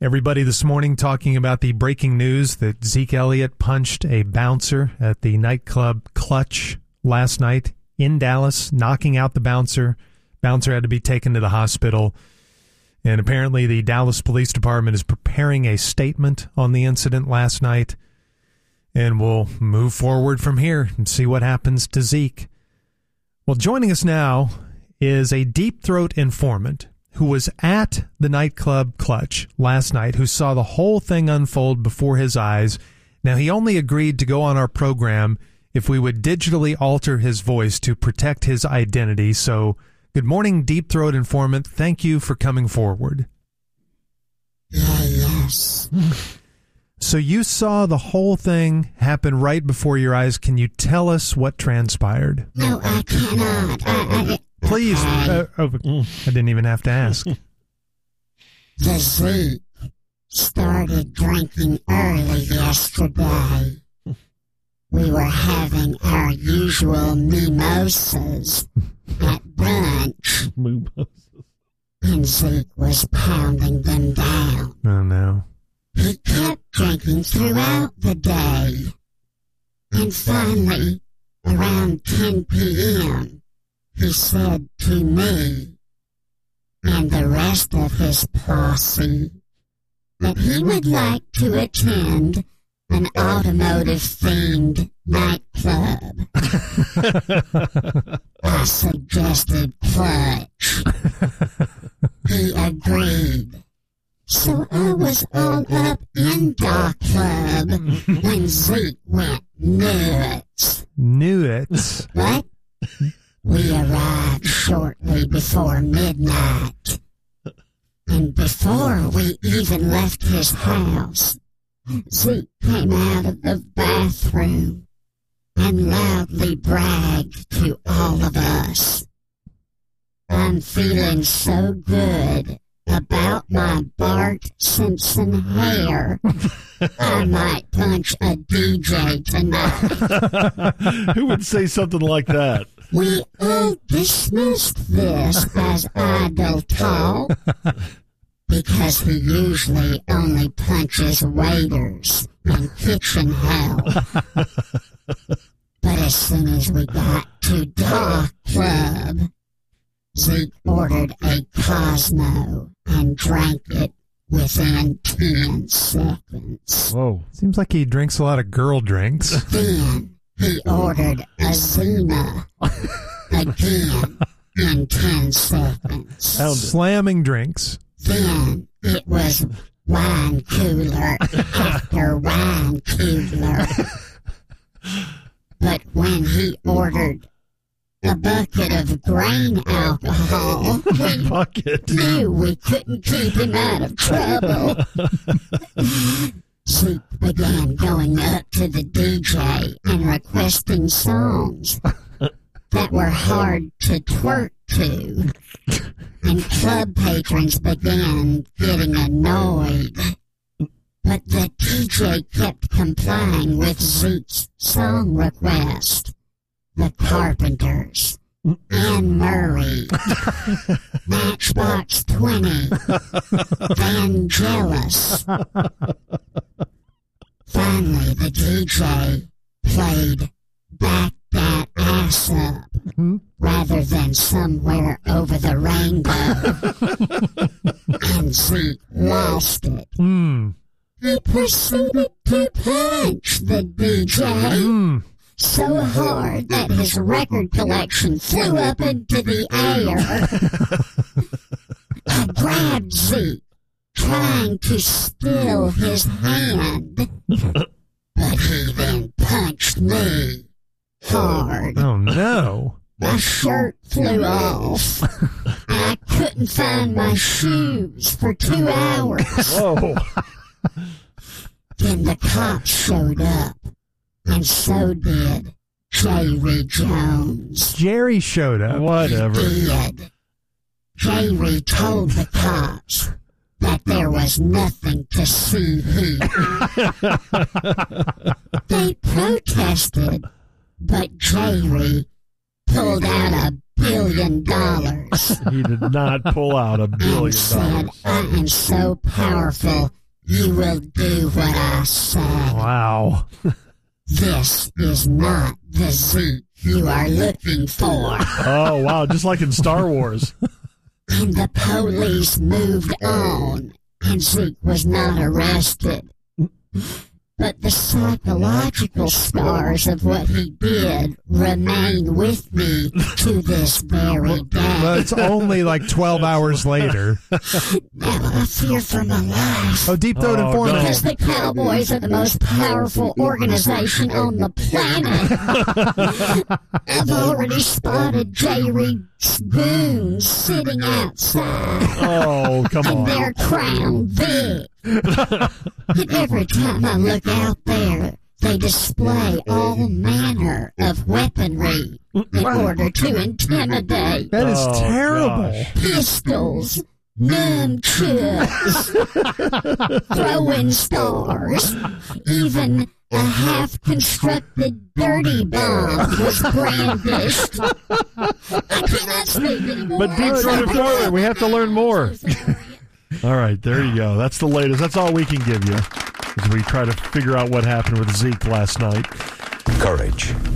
Everybody this morning talking about the breaking news that Zeke Elliott punched a bouncer at the nightclub Clutch last night in Dallas, knocking out the bouncer. Bouncer had to be taken to the hospital. And apparently the Dallas Police Department is preparing a statement on the incident last night. And we'll move forward from here and see what happens to Zeke. Well, joining us now is a Deep Throat informant who was at the nightclub Clutch last night, who saw the whole thing unfold before his eyes. Now, he only agreed to go on our program if we would digitally alter his voice to protect his identity. So, good morning, Deep Throat informant. Thank you for coming forward. Yes. So you saw the whole thing happen right before your eyes. Can you tell us what transpired? No, I cannot. Please. I didn't even have to ask. The Zeke started drinking early yesterday. We were having our usual mimosas at brunch. And Zeke was pounding them down. Oh, no. He kept drinking throughout the day. And finally, around 10 p.m., he said to me and the rest of his posse that he would like to attend an automotive-themed nightclub. I suggested Clutch. He agreed. So I was all up in the club when Zeke went nuts. Nuts? What? We arrived shortly before midnight. And before we even left his house, Zeke came out of the bathroom and loudly bragged to all of us. I'm feeling so good about my Bart Simpson hair. I might punch a DJ tonight. Who would say something like that? We all dismissed this as idle talk because he usually only punches waiters and kitchen help. But as soon as we got to the club, Zeke ordered a Cosmo and drank it within 10 seconds. Whoa. Seems like he drinks a lot of girl drinks. Then he ordered a Zima again in 10 seconds. Slamming drinks. Then it was wine cooler after wine cooler. But when he ordered a bucket of grain alcohol, we knew we couldn't keep him out of trouble. Zeke began going up to the DJ and requesting songs that were hard to twerk to, and club patrons began getting annoyed. But the DJ kept complying with Zeke's song request. The Carpenters, Anne Murray, Matchbox 20, Vangelis. Finally, the DJ played Back That Ass Up rather than Somewhere Over the Rainbow. And Zeke lost it. He proceeded to punch the DJ so hard that his record collection flew up into the air. I grabbed Zeke, trying to still his hand, but he then punched me hard. Oh, no. My shirt flew off. I couldn't find my shoes for 2 hours. Whoa. Then the cops showed up, and so did Jerry Jones. Jerry showed up. Whatever. He did. Jerry told the cops that there was nothing to see here. They protested, but Jerry pulled out a billion. He did not pull out $1 billion. And said, I am so powerful, you will do what I say. Wow. This is not the Zeke you are looking for. Oh, wow. Just like in Star Wars. And the police moved on, and Zeke was not arrested. But the psychological scars of what he did remain with me to this very day. But it's only like 12 hours later. Now I fear for my life. Oh, Deep Throat Informant. Because the Cowboys are the most powerful organization on the planet. I've already spotted J. Reed's goons sitting outside. Oh, come And on. they're Crown Vic. And every time I look out there, they display all manner of weaponry in order to intimidate. That is Oh, terrible. gosh. Pistols, nunchucks, throwing stars, even a half-constructed dirty bomb was brandished. I cannot speak anymore. But Deep Throat Informant, we have to learn more. All right, there you go. That's the latest. That's all we can give you as we try to figure out what happened with Zeke last night. Courage.